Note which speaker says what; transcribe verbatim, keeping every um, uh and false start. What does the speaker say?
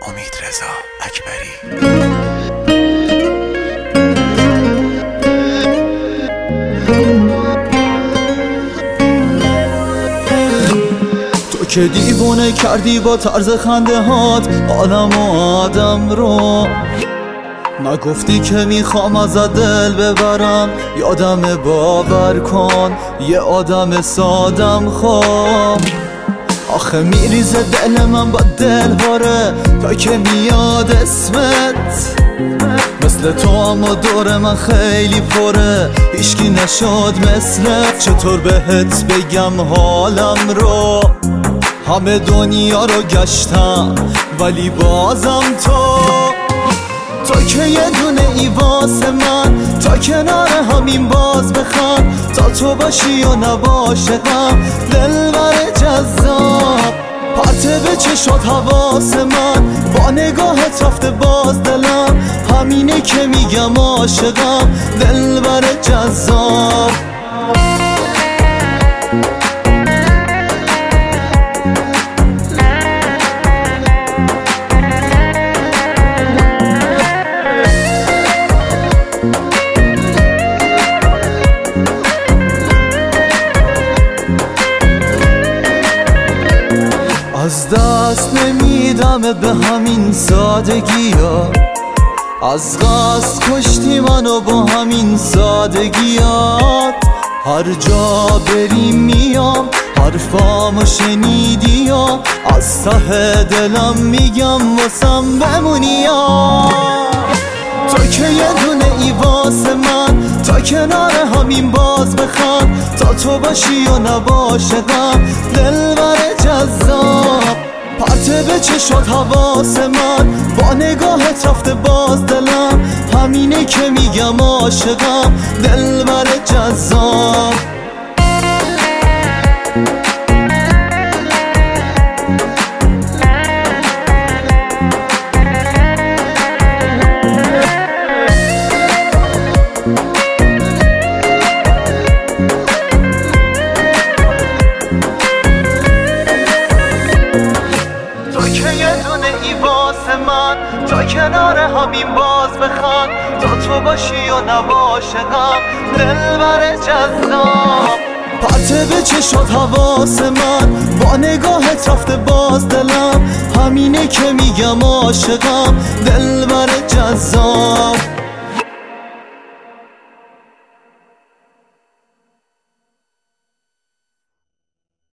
Speaker 1: امیدرضا اکبری.
Speaker 2: تو که دیوونه کردی با طرز خنده هات آدم و آدم رو، نگفتی که میخوام ازت دل ببرم، یادم باور کن یه آدم سادم خواب. آخه میریزه دل من با دل هاره تا که میاد اسمت، مثل تو اما دور من خیلی پره، هیچکی نشد مثلت. چطور بهت بگم حالم رو، همه دنیا رو گشتم ولی بازم تو تو که یه دونه ای واسه من، تا کنار همین باز بخوام، تا تو باشی و نباشه غم، دلبر جذاب پرته به چشات حواس من، با نگاهت رفته باز دلم، همینه که میگم عاشقم، دلبر جذاب. از دست نمیدم به همین سادگی ها، از قصد کشتی منو با همین سادگیات. هر جا بریم میام حرفامو شنیدی یا، از ته دلم میگم واسم بمونی یا. تو که یه دونه ای واسه من، تا کنار همین باز بخوام، تا تو باشی و نباشه غم، دلبر جذاب پرته به چشات حواس من، با نگاهت رفته باز دلم، همینه که میگم عاشقم، دلبر جذاب. من تا کنار همین باز بخوام، تا تو باشی و نباشه غم، دلبر جذاب پرته به چشات حواس من، با نگاهت رفته باز دلم، همینه که میگم عاشقم، دلبر جذاب.